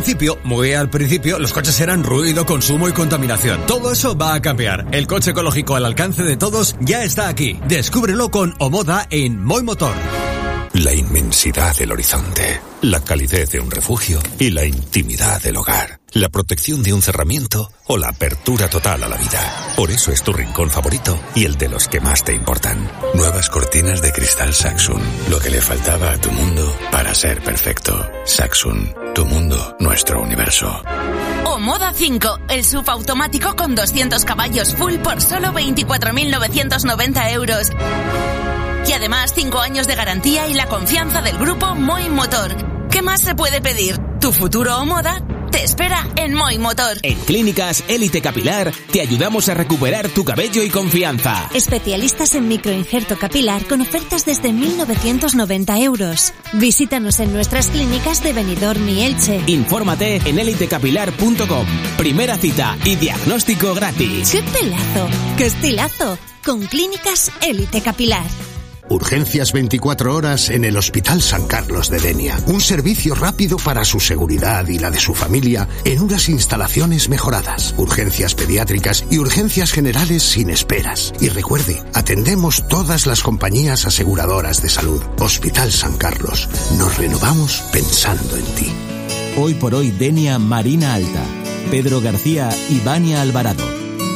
principio, muy al principio, los coches eran ruido, consumo y contaminación. Todo eso va a cambiar. El coche ecológico al alcance de todos ya está aquí. Descúbrelo con Omoda en Moi Motor. La inmensidad del horizonte, la calidez de un refugio y la intimidad del hogar. La protección de un cerramiento o la apertura total a la vida. Por eso es tu rincón favorito y el de los que más te importan. Nuevas cortinas de cristal Saxon. Lo que le faltaba a tu mundo para ser perfecto. Saxon. Tu mundo, nuestro universo. Omoda 5, el SUV automático con 200 caballos full por solo 24.990 euros. Y además 5 años de garantía y la confianza del grupo Moi Motor. ¿Qué más se puede pedir? Tu futuro Omoda te espera en Moi Motor. En Clínicas Élite Capilar te ayudamos a recuperar tu cabello y confianza. Especialistas en microinjerto capilar con ofertas desde 1.990 euros. Visítanos en nuestras clínicas de Benidorm y Elche. Infórmate en elitecapilar.com. Primera cita y diagnóstico gratis. ¡Qué pelazo! ¡Qué estilazo! Con Clínicas Élite Capilar. Urgencias 24 horas en el Hospital San Carlos de Denia. Un servicio rápido para su seguridad y la de su familia en unas instalaciones mejoradas. Urgencias pediátricas y urgencias generales sin esperas. Y recuerde, atendemos todas las compañías aseguradoras de salud. Hospital San Carlos. Nos renovamos pensando en ti. Hoy por hoy Denia Marina Alta. Pedro García y Vania Alvarado.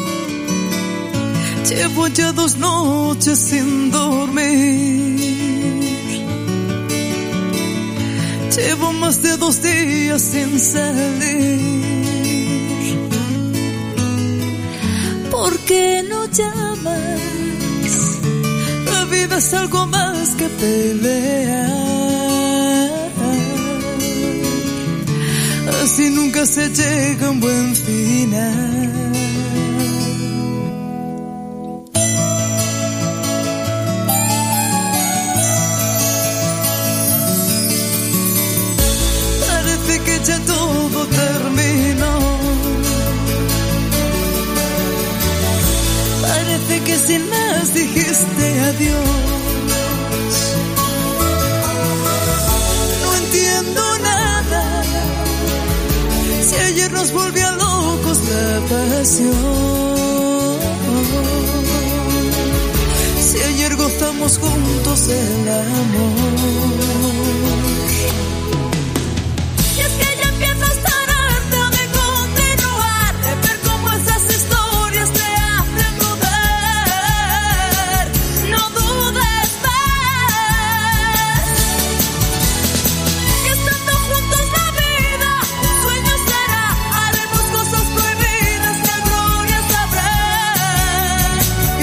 Llevo ya 2 noches sin dormir. Llevo más de 2 días sin salir. ¿Por qué no llamas? La vida es algo más que pelear. Así nunca se llega a un buen final. Ya todo terminó. Parece que sin más dijiste adiós. No entiendo nada. Si ayer nos volvía locos la pasión. Si ayer gozamos juntos el amor.